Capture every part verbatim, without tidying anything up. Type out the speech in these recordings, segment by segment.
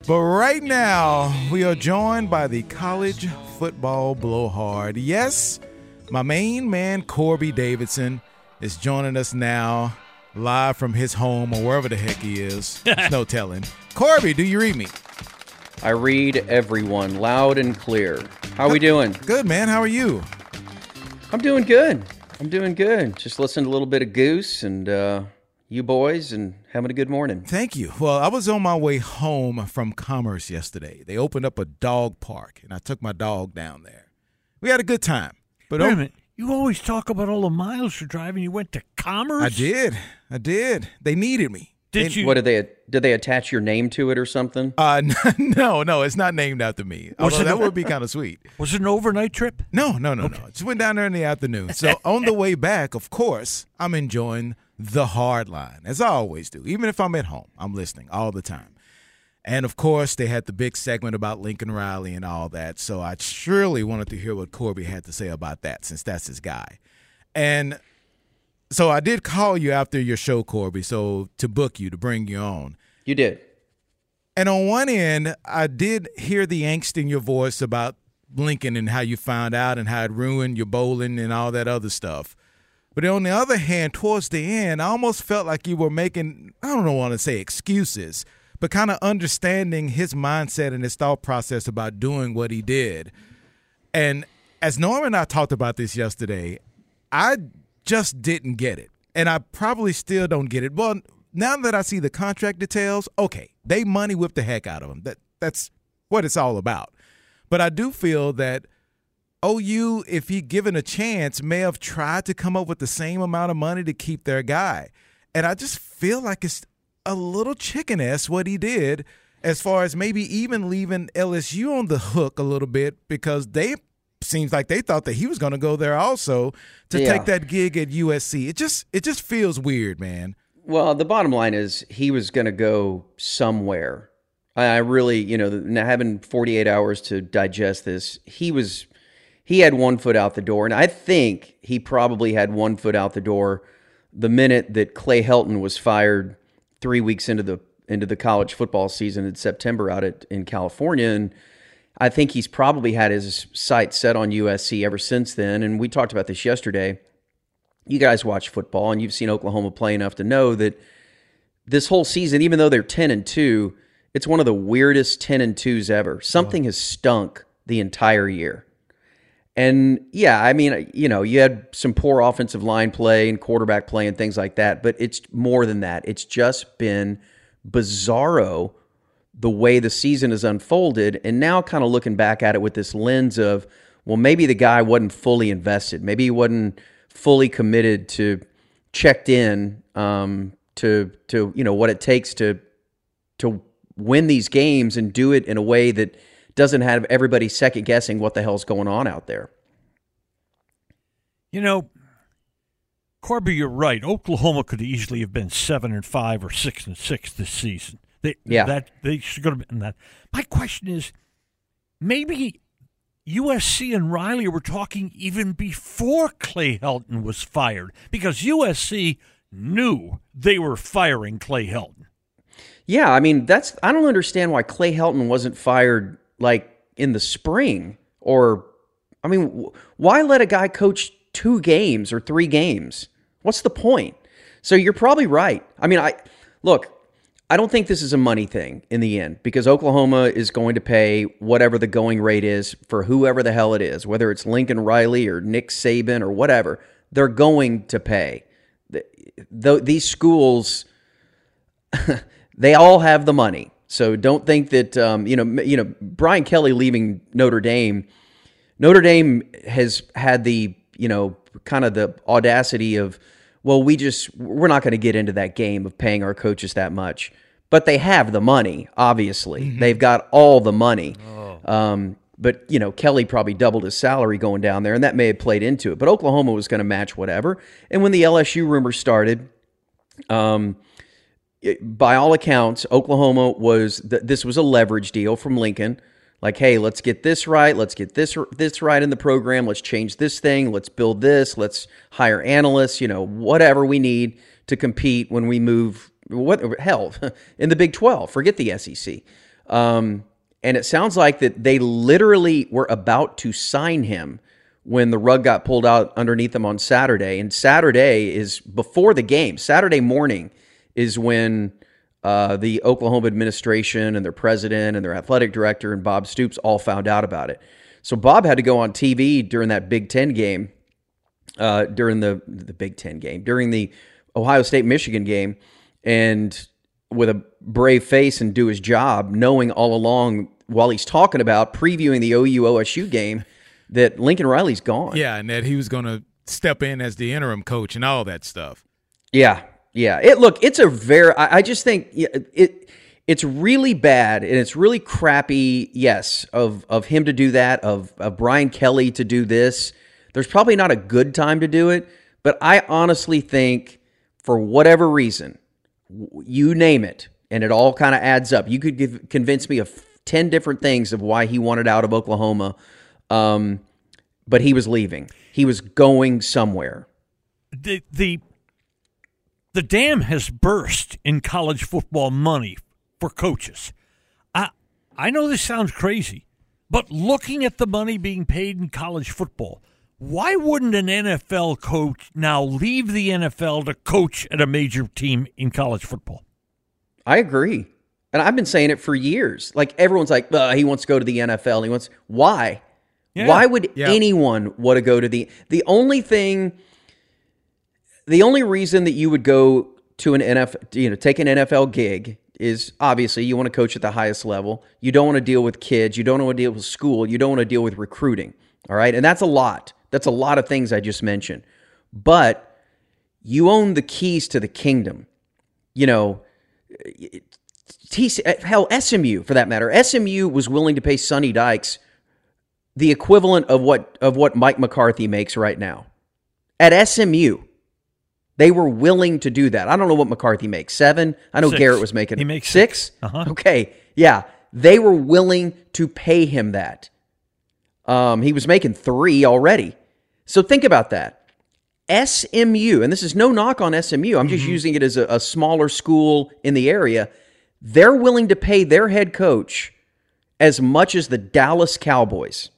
But right now, we are joined by the college football blowhard. Yes, my main man, Corby Davidson, is joining us now, live from his home or wherever the heck he is. There's no telling. Corby, do you read me? I read everyone loud and clear. How are we doing? Good, man. How are you? I'm doing good. I'm doing good. Just listened to a little bit of Goose and uh, you boys and having a good morning. Thank you. Well, I was on my way home from Commerce yesterday. They opened up a dog park, and I took my dog down there. We had a good time. But Wait a minute. You always talk about all the miles you're driving. You went to Commerce? I did. I did. They needed me. Did they, you? What did they did they attach your name to it or something? Uh, no, no, it's not named after me. Although that would be kind of sweet. Was it an overnight trip? No, no, no, Okay. no. Just went down there in the afternoon. So on the way back, of course, I'm enjoying the hard line, as I always do. Even if I'm at home, I'm listening all the time. And, of course, they had the big segment about Lincoln Riley and all that. So I surely wanted to hear what Corby had to say about that, since that's his guy. And so I did call you after your show, Corby, so to book you, to bring you on. You did. And on one end, I did hear the angst in your voice about Lincoln and how you found out and how it ruined your bowling and all that other stuff. But on the other hand, towards the end, I almost felt like you were making, I don't want to say excuses, but kind of understanding his mindset and his thought process about doing what he did. And as Norm and I talked about this yesterday, I just didn't get it. And I probably still don't get it. Well, now that I see the contract details, okay, they money whipped the heck out of him. That That's what it's all about. But I do feel that O U, if he given a chance, may have tried to come up with the same amount of money to keep their guy. And I just feel like it's a little chicken-ass what he did, as far as maybe even leaving L S U on the hook a little bit, because they seems like they thought that he was going to go there also to Yeah. take that gig at U S C. It just it just feels weird, man. Well, the bottom line is he was going to go somewhere. I I really, you know, now having forty-eight hours to digest this, he was he had one foot out the door, and I think he probably had one foot out the door the minute that Clay Helton was fired three weeks into the into the college football season in September out at, in California, and I think he's probably had his sights set on U S C ever since then. And we talked about this yesterday. You guys watch football, and you've seen Oklahoma play enough to know that this whole season, even though they're ten and two, it's one of the weirdest ten and twos ever. Something has stunk the entire year. And yeah, I mean, you know, you had some poor offensive line play and quarterback play and things like that, but it's more than that. It's just been bizarro the way the season has unfolded, and now kind of looking back at it with this lens of, well, maybe the guy wasn't fully invested. Maybe he wasn't fully committed to checked in um, to to you know what it takes to to win these games and do it in a way that doesn't have everybody second guessing what the hell's going on out there. You know, Corby, you're right. Oklahoma could easily have been seven and five or six and six this season. They, Yeah. that they should have been that. My question is, maybe U S C and Riley were talking even before Clay Helton was fired, because U S C knew they were firing Clay Helton. Yeah, I mean, that's I don't understand why Clay Helton wasn't fired like in the spring, or I mean, wh- why let a guy coach two games or three games? What's the point? So you're probably right. I mean, I look, I don't think this is a money thing in the end, because Oklahoma is going to pay whatever the going rate is for whoever the hell it is, whether it's Lincoln Riley or Nick Saban or whatever. They're going to pay. The, the, these schools, they all have the money. So don't think that um, you know you know Brian Kelly leaving Notre Dame. Notre Dame has had the you know kind of the audacity of, well, we just we're not going to get into that game of paying our coaches that much, but they have the money. Obviously, mm-hmm. They've got all the money. Oh. Um, but you know Kelly probably doubled his salary going down there, and that may have played into it. But Oklahoma was going to match whatever. And when the L S U rumor started, um. by all accounts, Oklahoma was th- this was a leverage deal from Lincoln. Like, hey, let's get this right. Let's get this this right in the program. Let's change this thing. Let's build this. Let's hire analysts. You know, whatever we need to compete when we move. What hell in the Big twelve? Forget the S E C. Um, and it sounds like that they literally were about to sign him when the rug got pulled out underneath them on Saturday. And Saturday is before the game. Saturday morning is when uh, the Oklahoma administration and their president and their athletic director and Bob Stoops all found out about it. So Bob had to go on T V during that Big Ten game, uh, during the, the Big Ten game, during the Ohio State-Michigan game, and with a brave face and do his job, knowing all along while he's talking about previewing the O U O S U game that Lincoln Riley's gone. Yeah, and that he was going to step in as the interim coach and all that stuff. Yeah, yeah. It look, it's a very. I, I just think it. It's really bad and it's really crappy. Yes, of of him to do that, of of Brian Kelly to do this. There's probably not a good time to do it, but I honestly think for whatever reason, you name it, and it all kind of adds up. You could give, convince me of ten different things of why he wanted out of Oklahoma, um, but he was leaving. He was going somewhere. The the the dam has burst in college football money for coaches. I I know this sounds crazy, but looking at the money being paid in college football, why wouldn't an N F L coach now leave the N F L to coach at a major team in college football? I agree. And I've been saying it for years. Like everyone's like, uh, he wants to go to the N F L. He wants why? Yeah. Why would Yeah. anyone want to go to the the only thing the only reason that you would go to an N F L, you know, take an N F L gig is obviously you want to coach at the highest level. You don't want to deal with kids. You don't want to deal with school. You don't want to deal with recruiting. All right. And that's a lot. That's a lot of things I just mentioned. But you own the keys to the kingdom. You know, T C, hell, S M U for that matter. S M U was willing to pay Sonny Dykes the equivalent of what of what Mike McCarthy makes right now. At S M U. They were willing to do that. I don't know what McCarthy makes. Seven? I know Six. Garrett was making He makes six. six. Uh-huh. Okay. Yeah. They were willing to pay him that. Um, he was making three already. So think about that. S M U, and this is no knock on S M U. I'm just Mm-hmm. using it as a, a smaller school in the area. They're willing to pay their head coach as much as the Dallas Cowboys.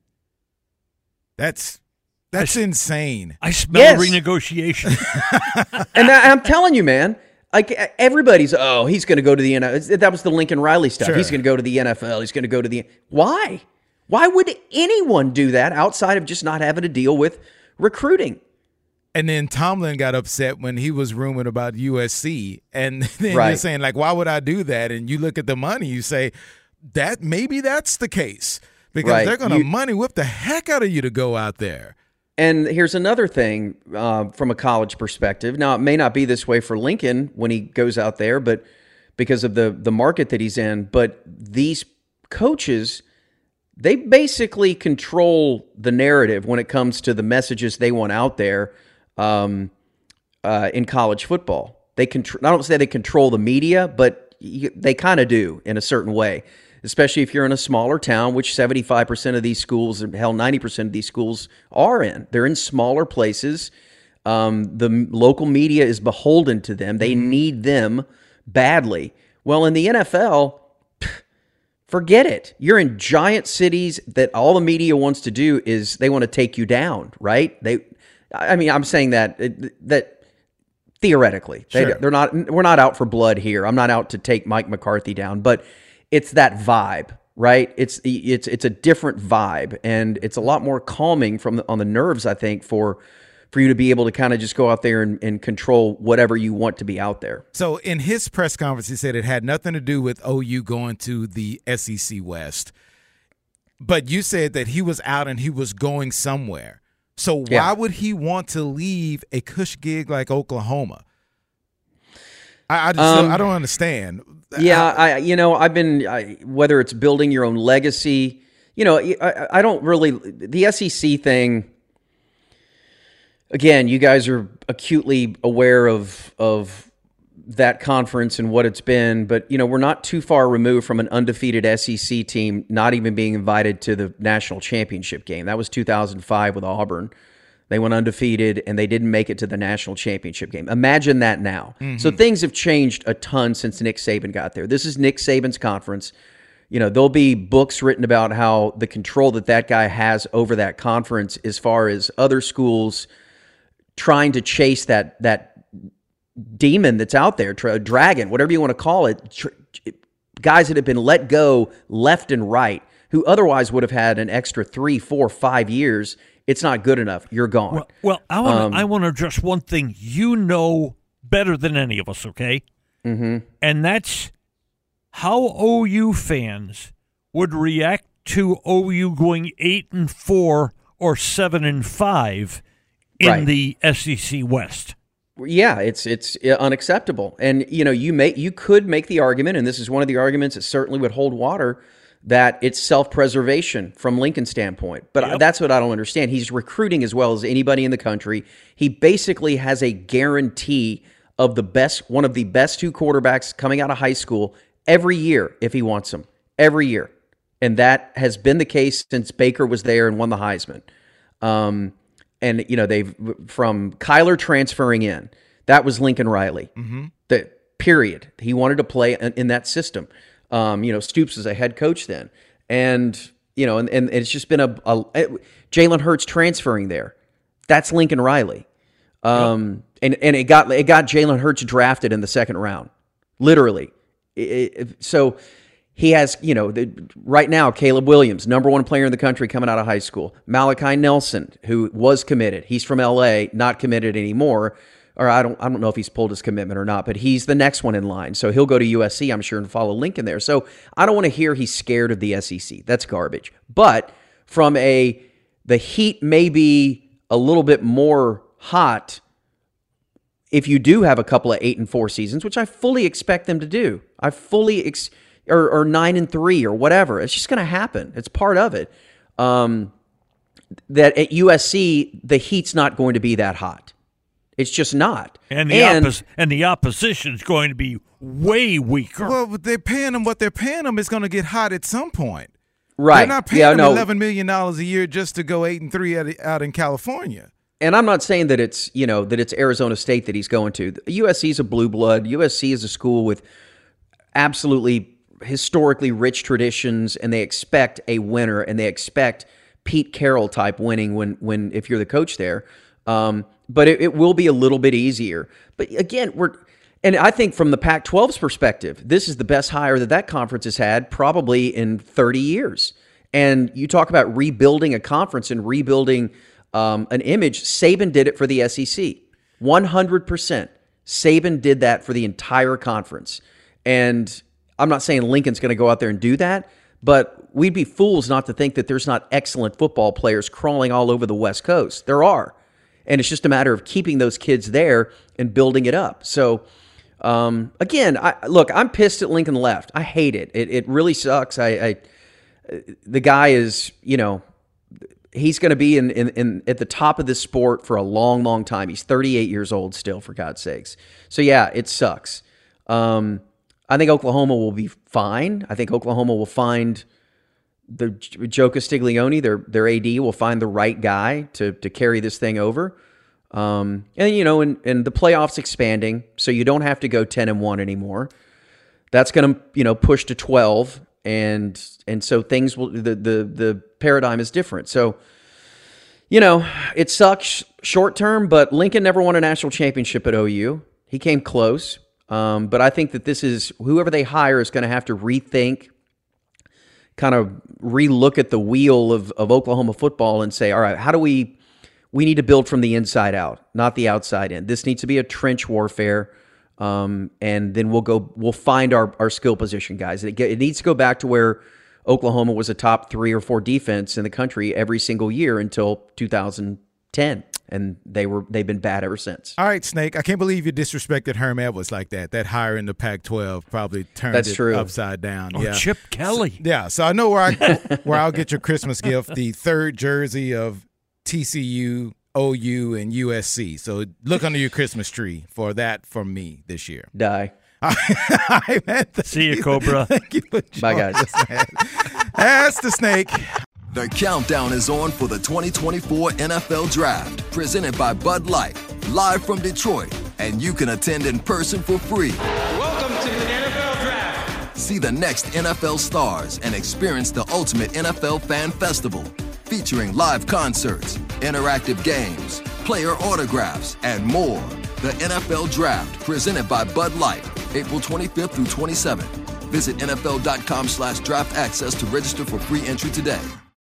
That's that's insane. I smell Yes. renegotiation. And that, I'm telling you, man, like everybody's, oh, he's going to go to the N F L. That was the Lincoln Riley stuff. Sure. He's going to go to the N F L. He's going to go to the. Why? Why would anyone do that outside of just not having to deal with recruiting? And then Tomlin got upset when he was rumored about U S C. And then Right. you're saying, like, why would I do that? And you look at the money, you say, that maybe that's the case. Because Right. they're going to You- money whip the heck out of you to go out there. And here's another thing uh, from a college perspective. Now, it may not be this way for Lincoln when he goes out there, but because of the the market that he's in. But these coaches, they basically control the narrative when it comes to the messages they want out there um, uh, in college football. They contr- I don't say they control the media, but you, they kind of do in a certain way. Especially if you're in a smaller town, which seventy-five percent of these schools, and hell, ninety percent of these schools are in. They're in smaller places. Um, the m- local media is beholden to them. They need them badly. Well, in the N F L, pff, forget it. You're in giant cities that all the media wants to do is they want to take you down, right? They, I mean, I'm saying that that theoretically, they, Sure. they're not. We're not out for blood here. I'm not out to take Mike McCarthy down, but it's that vibe, right? It's it's it's a different vibe, and it's a lot more calming from the, on the nerves, I think, for for you to be able to kind of just go out there and, and control whatever you want to be out there. So in his press conference, he said it had nothing to do with O U going to the S E C West. But you said that he was out and he was going somewhere. So why Yeah. would he want to leave a cush gig like Oklahoma? I, I just Um, don't, I don't understand. Yeah, I- I you know I've been I, whether it's building your own legacy, you know, I, I don't really the S E C thing. Again, you guys are acutely aware of of that conference and what it's been, but you know we're not too far removed from an undefeated S E C team not even being invited to the national championship game. That was two thousand five with Auburn. They went undefeated, and they didn't make it to the national championship game. Imagine that now. So things have changed a ton since Nick Saban got there. This is Nick Saban's conference. you know, there'll be books written about how the control that that guy has over that conference as far as other schools trying to chase that that demon that's out there, tra- dragon, whatever you want to call it, tr- guys that have been let go left and right, who otherwise would have had an extra three, four, five years. It's not good enough. You're gone. Well, well I want to Um, I want to address one thing you know better than any of us, okay? Mm-hmm. And that's how O U fans would react to O U going eight and four or seven and five in Right. the S E C West. Yeah, it's it's unacceptable. And you know, you may you could make the argument, and this is one of the arguments that certainly would hold water, that it's self-preservation from Lincoln's standpoint. But Yep. that's what I don't understand. He's recruiting as well as anybody in the country. He basically has a guarantee of the best, one of the best two quarterbacks coming out of high school every year if he wants them. Every year. And that has been the case since Baker was there and won the Heisman. Um, and, you know, they've, from Kyler transferring in, that was Lincoln Riley. Mm-hmm. The period. He wanted to play in, in that system. Um, you know, Stoops was a head coach then. And, you know, and, and it's just been a, a Jalen Hurts transferring there. That's Lincoln Riley. Um, yep. and, and it got, it got Jalen Hurts drafted in the second round, literally. It, it, so he has, you know, the, right now, Caleb Williams, number one player in the country coming out of high school. Malachi Nelson, who was committed. He's from L A, not committed anymore. Or I don't I don't know if he's pulled his commitment or not, but he's the next one in line. So he'll go to U S C, I'm sure, and follow Lincoln there. So I don't want to hear he's scared of the S E C. That's garbage. But from a, the heat may be a little bit more hot if you do have a couple of eight and four seasons, which I fully expect them to do. I fully ex- or, or nine and three or whatever. It's just going to happen. It's part of it. Um, that at U S C, the heat's not going to be that hot. It's just not. And the and, oppos- and the opposition's going to be way weaker. Well, they're paying them what they're paying them is going to get hot at some point. Right. They're not paying yeah, them no. eleven million dollars a year just to go eight and three out, out in California. And I'm not saying that it's, you know, that it's Arizona State that he's going to. U S C is a blue blood. U S C is a school with absolutely historically rich traditions, and they expect a winner, and they expect Pete Carroll type winning when, when if you're the coach there. Um, but it, it will be a little bit easier. But again, we're, and I think from the Pac twelve's perspective, this is the best hire that that conference has had probably in thirty years. And you talk about rebuilding a conference and rebuilding um, an image. Saban did it for the S E C. one hundred percent. Saban did that for the entire conference. And I'm not saying Lincoln's going to go out there and do that, but we'd be fools not to think that there's not excellent football players crawling all over the West Coast. There are. And it's just a matter of keeping those kids there and building it up. So, um, again, I, look, I'm pissed at Lincoln left. I hate it. It, it really sucks. I, I the guy is, you know, he's going to be in, in, in at the top of this sport for a long, long time. He's thirty-eight years old still, for God's sakes. So, yeah, it sucks. Um, I think Oklahoma will be fine. I think Oklahoma will find the Joe Castiglione, their their A D, will find the right guy to to carry this thing over. Um, and you know, and, and the playoffs expanding, so you don't have to go ten and one anymore. That's going to, you know, push to twelve, and and so things will the the the paradigm is different. So, you know, it sucks short term, but Lincoln never won a national championship at O U. He came close, um, but I think that this is whoever they hire is going to have to rethink, kind of relook at the wheel of, of Oklahoma football and say, all right, how do we, we need to build from the inside out, not the outside in. This needs to be a trench warfare. Um, and then we'll go, we'll find our, our skill position guys. It, get, it needs to go back to where Oklahoma was a top three or four defense in the country every single year until two thousand ten. And they were, they've been bad ever since. All right, Snake, I can't believe you disrespected Herm Edwards like that. That hire in the Pac twelve probably turned That's it true. upside down. Or yeah. Chip Kelly. Yeah, so I know where, I, where I'll get your Christmas gift, the third jersey of T C U, O U, and U S C. So look under your Christmas tree for that from me this year. Die. I meant See you, Cobra. Thank you for Bye, guys. us, man. That's the Snake. The countdown is on for the twenty twenty-four N F L Draft, presented by Bud Light, live from Detroit, and you can attend in person for free. Welcome to the N F L Draft. See the next N F L stars and experience the ultimate N F L fan festival featuring live concerts, interactive games, player autographs, and more. The N F L Draft, presented by Bud Light, April twenty-fifth through twenty-seventh. Visit N F L dot com slash draft access to register for free entry today.